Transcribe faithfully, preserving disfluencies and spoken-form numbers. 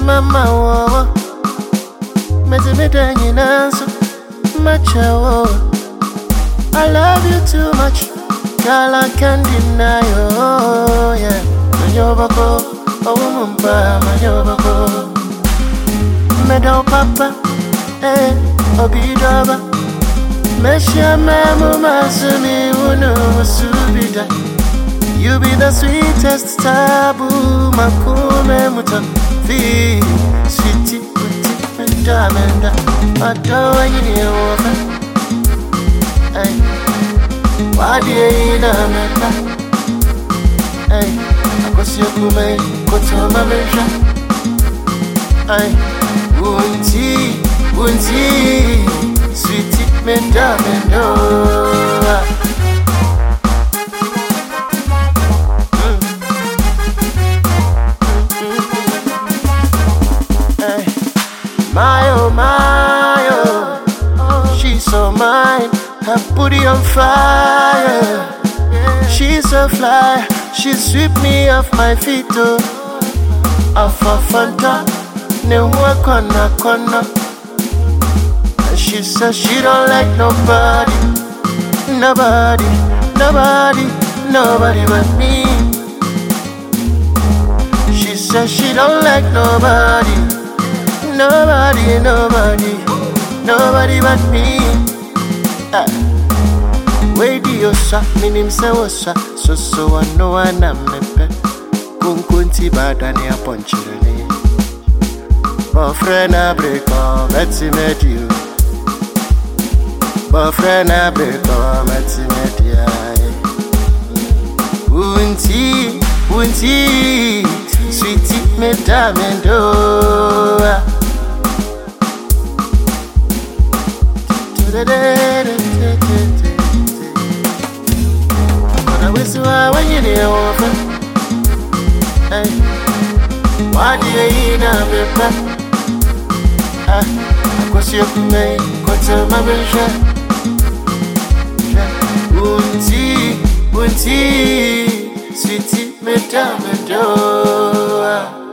mama wo mezi medanyi nanso macha wo. I love you too much, girl, I can't deny you, yeah. Manyobako, oh mumpa, manyobako. Medo papa, eh, obidoba. Mesha memu masumi unu wasubida. You be the sweetest taboo, makume muta. Fi, sweetie, sweetie, menda, menda. Adowa yini wofa. Ay, wadi ina menda. Ay, akosio kume, kotoma mesha. Ay, unti, unti, sweetie, menda, menda. My oh my oh, she's so mine, her booty on fire. She's so fly, she sweep me off my feet oh. Off of Fanta, ne wakona kona. And she says she don't like nobody, nobody, nobody, nobody but me. She says she don't like nobody. Nobody, nobody, nobody but me. Ah. Wait, you sa, minim se wosa, so so I know I am mepe. Kunkunti badani a ponchirani. Boyfriend a break up, let's meet you. Boyfriend a break up, let's meet you. Unti, unti, sweetie, me damendo. I wish I were in the oven. Why do you eat a paper? I was your may go to my vision. Unti, unti, sweetie, me damn it.